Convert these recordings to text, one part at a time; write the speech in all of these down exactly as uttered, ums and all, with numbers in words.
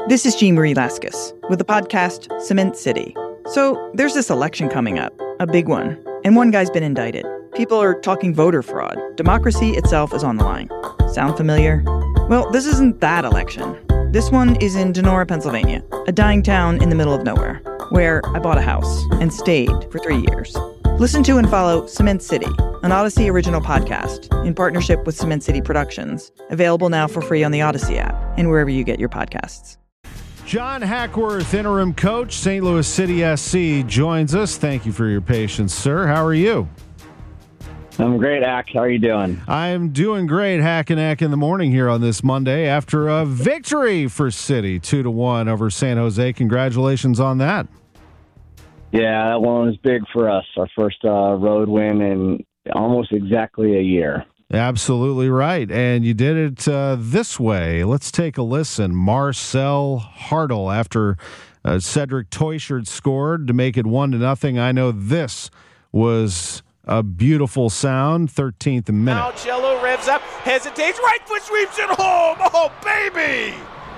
This is Jean Marie Laskus with the podcast Cement City. So there's this election coming up, a big one, and one guy's been indicted. People are talking voter fraud. Democracy itself is on the line. Sound familiar? Well, this isn't that election. This one is in Donora, Pennsylvania, a dying town in the middle of nowhere, where I bought a house and stayed for three years. Listen to and follow Cement City, an Odyssey original podcast in partnership with Cement City Productions, available now for free on the Odyssey app and wherever you get your podcasts. John Hackworth, interim coach, Saint Louis City S C, joins us. Thank you for your patience, sir. How are you? I'm great, Hack. How are you doing? I'm doing great, Hack and Hack in the morning here on this Monday after a victory for City, two to one over San Jose. Congratulations on that. Yeah, that one was big for us. Our first uh, road win in almost exactly a year. Absolutely right. And you did it uh, this way. Let's take a listen. Marcel Hartl, after uh, Cedric Teuchert scored to make it one to nothing. I know this was a beautiful sound. thirteenth minute. Now Cello revs up, hesitates, right foot sweeps it home. Oh, baby!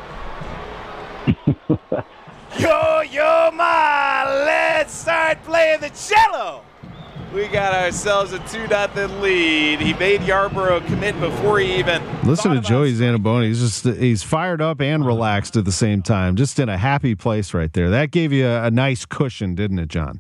yo, yo, ma, let's start playing the cello. We got ourselves a two nothing lead. He made Yarborough commit before he even. Listen to Joey Zanaboni. He's just he's fired up and relaxed at the same time. Just in a happy place right there. That gave you a, a nice cushion, didn't it, John?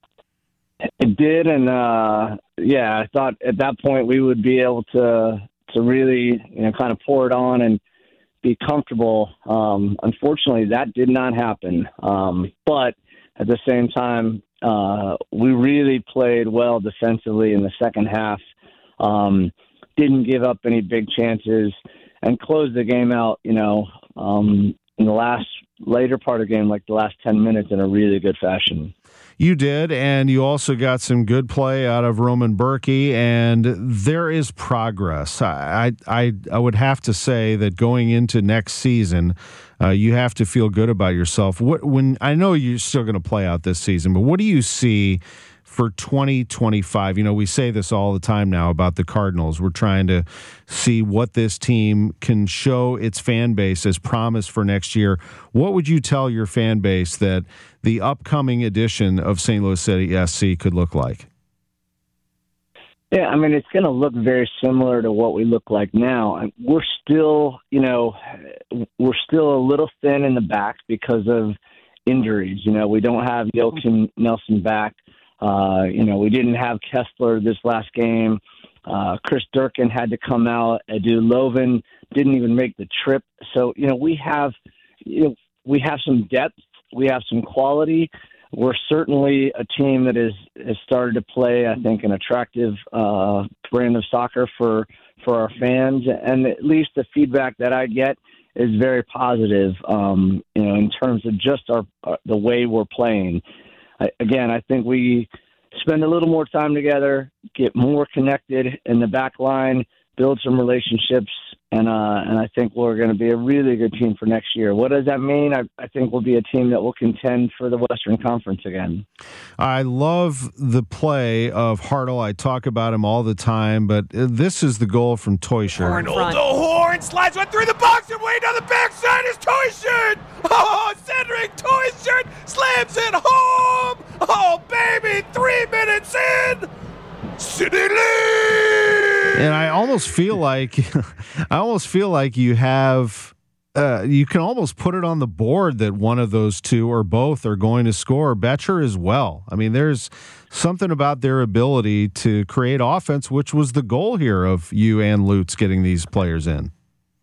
It did, and uh, yeah, I thought at that point we would be able to to really, you know, kind of pour it on and be comfortable. Um, unfortunately, that did not happen. Um, but at the same time, uh, we really played well defensively in the second half. Um, didn't give up any big chances and closed the game out, you know, um, in the last later part of the game, like the last ten minutes, in a really good fashion. You did, and you also got some good play out of Roman Berkey, and there is progress. I I, I would have to say that going into next season, uh, you have to feel good about yourself. What when I know you're still going to play out this season, but what do you see for twenty twenty-five? You know, we say this all the time now about the Cardinals. We're trying to see what this team can show its fan base as promise for next year. What would you tell your fan base that the upcoming edition of Saint Louis City S C could look like? Yeah, I mean, it's going to look very similar to what we look like now. We're still, you know, we're still a little thin in the back because of injuries. You know, we don't have Joakim Nelson back. Uh, you know, we didn't have Kessler this last game. Uh, Chris Durkin had to come out. Edu Lovin didn't even make the trip. So, you know, we have, you know, we have some depth. We have some quality. We're certainly a team that is has started to play, I think, an attractive uh, brand of soccer for for our fans. And at least the feedback that I get is very positive. Um, you know, in terms of just our uh, the way we're playing. I, again, I think we spend a little more time together, get more connected in the back line, build some relationships, and uh, and I think we're going to be a really good team for next year. What does that mean? I, I think we'll be a team that will contend for the Western Conference again. I love the play of Hartl. I talk about him all the time, but this is the goal from Teuchert. Arnold, the horn slides one through the box and way down the backside is Teuchert. Oh, Cedric Teuchert slams it home. Oh, baby, three minutes in. City lead! And I almost feel like I almost feel like you have uh, you can almost put it on the board that one of those two or both are going to score. Betcher as well. I mean, there's something about their ability to create offense, which was the goal here of you and Lutz getting these players in.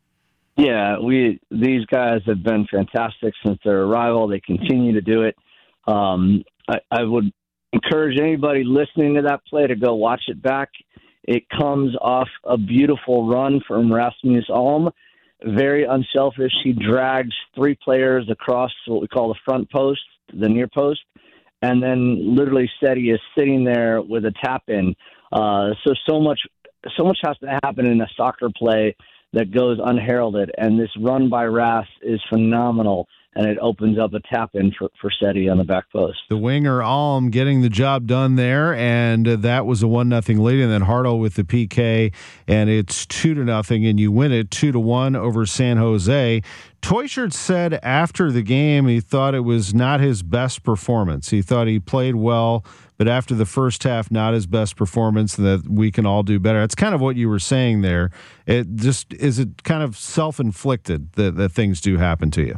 Yeah, we these guys have been fantastic since their arrival. They continue to do it. Um, I, I would encourage anybody listening to that play to go watch it back. It comes off a beautiful run from Rasmus Alm. Very unselfish. He drags three players across what we call the front post, the near post, and then literally Seti is sitting there with a tap in. Uh, so so much so much has to happen in a soccer play that goes unheralded, and this run by Ras is phenomenal. and it opens up a tap in for, for Seti on the back post. The winger Alm getting the job done there, and uh, that was a one nothing lead. And then Hartle with the P K, and it's two to nothing, and you win it two to one over San Jose. Teuscher said after the game he thought it was not his best performance. He thought he played well, but after the first half, not his best performance, and that we can all do better. That's kind of what you were saying there. It just is it kind of self-inflicted that, that things do happen to you?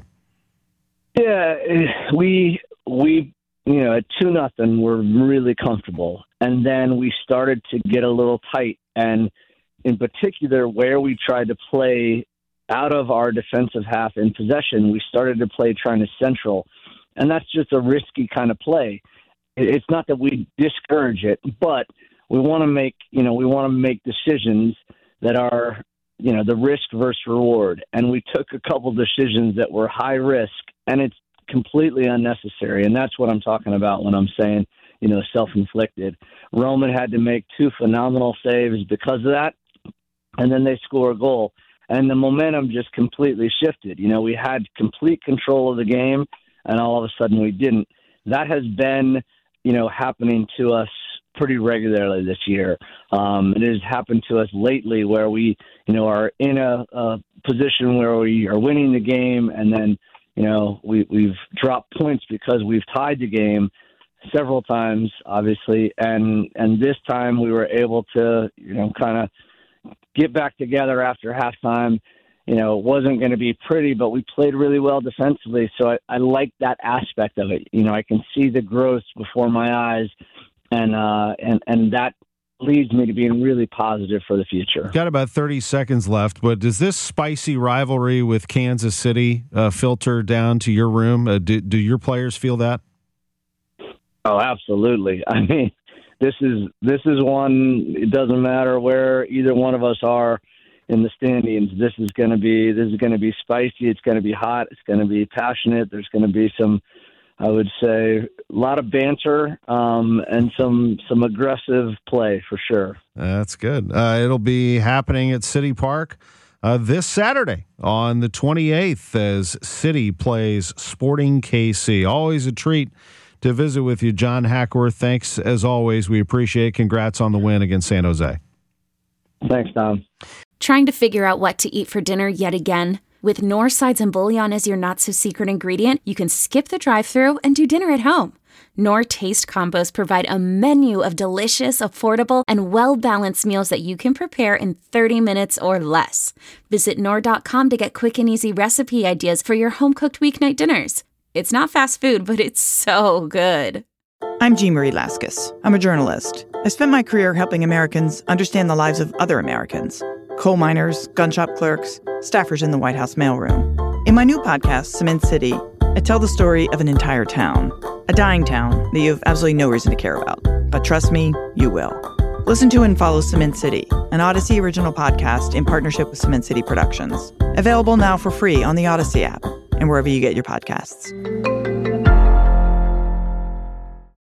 Yeah, we we you know at two nothing we're really comfortable, and then we started to get a little tight, and in particular where we tried to play out of our defensive half in possession, we started to play trying to central, and that's just a risky kind of play. It's not that we discourage it, but we want to make you know we want to make decisions that are you know the risk versus reward, and we took a couple decisions that were high risk. And it's completely unnecessary. And that's what I'm talking about when I'm saying, you know, self-inflicted. Roman had to make two phenomenal saves because of that. And then they score a goal. And the momentum just completely shifted. You know, we had complete control of the game, and all of a sudden we didn't. That has been, you know, happening to us pretty regularly this year. Um, it has happened to us lately where we, you know, are in a, a position where we are winning the game, and then You know, we, we've dropped points because we've tied the game several times, obviously, and and this time we were able to, you know, kind of get back together after halftime. You know, it wasn't going to be pretty, but we played really well defensively, so I, I like that aspect of it. You know, I can see the growth before my eyes, and uh, and and that leads me to being really positive for the future. Got about thirty seconds left, but does this spicy rivalry with Kansas City uh, filter down to your room? Uh, do, do your players feel that? Oh, absolutely. I mean, this is this is one. It doesn't matter where either one of us are in the standings. This is going to be this is going to be spicy. It's going to be hot. It's going to be passionate. There's going to be some, I would say, a lot of banter um, and some some aggressive play for sure. That's good. Uh, it'll be happening at City Park uh, this Saturday on the twenty-eighth as City plays Sporting K C. Always a treat to visit with you, John Hackworth. Thanks as always. We appreciate it. Congrats on the win against San Jose. Thanks, Tom. Trying to figure out what to eat for dinner yet again? With Knorr sides and bouillon as your not-so-secret ingredient, you can skip the drive-thru and do dinner at home. Knorr Taste Combos provide a menu of delicious, affordable, and well-balanced meals that you can prepare in thirty minutes or less. Visit Knorr dot com to get quick and easy recipe ideas for your home-cooked weeknight dinners. It's not fast food, but it's so good. I'm Jean Marie Laskus. I'm a journalist. I spent my career helping Americans understand the lives of other Americans. Coal miners, gun shop clerks, staffers in the White House mailroom. In my new podcast, Cement City, I tell the story of an entire town. A dying town that you have absolutely no reason to care about. But trust me, you will. Listen to and follow Cement City, an Odyssey original podcast in partnership with Cement City Productions. Available now for free on the Odyssey app and wherever you get your podcasts.